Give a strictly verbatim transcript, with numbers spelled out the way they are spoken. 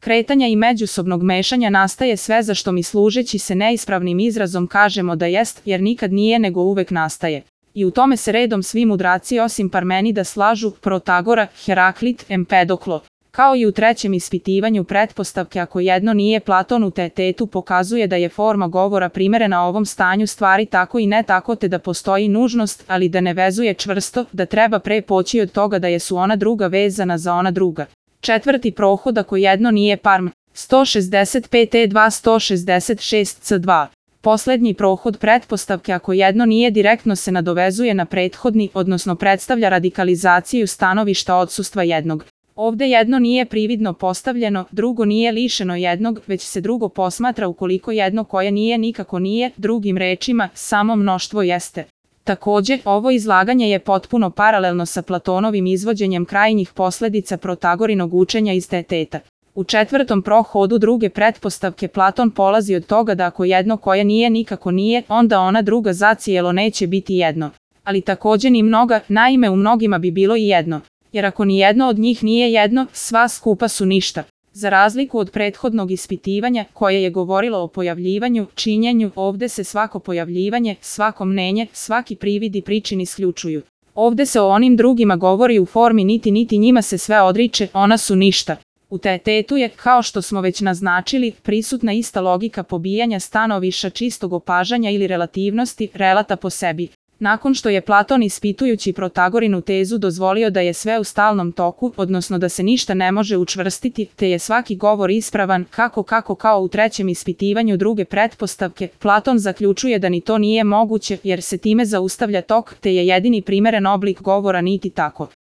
kretanja i međusobnog mešanja nastaje sve za što mi služeći se neispravnim izrazom kažemo da jest, jer nikad nije nego uvek nastaje. I u tome se redom svi mudraci osim Parmenida slažu, Protagora, Heraklit, Empedoklo. Kao i u trećem ispitivanju pretpostavke ako jedno nije Platon u Teetetu pokazuje da je forma govora primerena ovom stanju stvari tako i ne tako te da postoji nužnost, ali da ne vezuje čvrsto, da treba pre poći od toga da je su ona druga vezana za ona druga. Četvrti prohod ako jedno nije Parm, sto šezdeset pet e dva sto šezdeset šest c dva. Poslednji prohod pretpostavke ako jedno nije direktno se nadovezuje na prethodni, odnosno predstavlja radikalizaciju stanovišta odsustva jednog. Ovde jedno nije prividno postavljeno, drugo nije lišeno jednog, već se drugo posmatra ukoliko jedno koje nije nikako nije, drugim rečima, samo mnoštvo jeste. Takođe, ovo izlaganje je potpuno paralelno sa Platonovim izvođenjem krajnjih posledica Protagorinog učenja iz Teeteta. U četvrtom prohodu druge pretpostavke Platon polazi od toga da ako jedno koje nije nikako nije, onda ona druga zacijelo neće biti jedno. Ali takođe ni mnoga, naime u mnogima bi bilo i jedno. Jer ako ni jedno od njih nije jedno, sva skupa su ništa. Za razliku od prethodnog ispitivanja, koje je govorilo o pojavljivanju, činjenju, ovde se svako pojavljivanje, svako mnenje, svaki privid i pričin isključuju. Ovde se o onim drugima govori u formi niti niti njima se sve odriče, ona su ništa. U Teetetu je, kao što smo već naznačili, prisutna ista logika pobijanja stanoviša čistog opažanja ili relativnosti, relata po sebi. Nakon što je Platon ispitujući Protagorinu tezu dozvolio da je sve u stalnom toku, odnosno da se ništa ne može učvrstiti, te je svaki govor ispravan, kako kako kao u trećem ispitivanju druge pretpostavke, Platon zaključuje da ni to nije moguće, jer se time zaustavlja tok, te je jedini primeren oblik govora niti tako.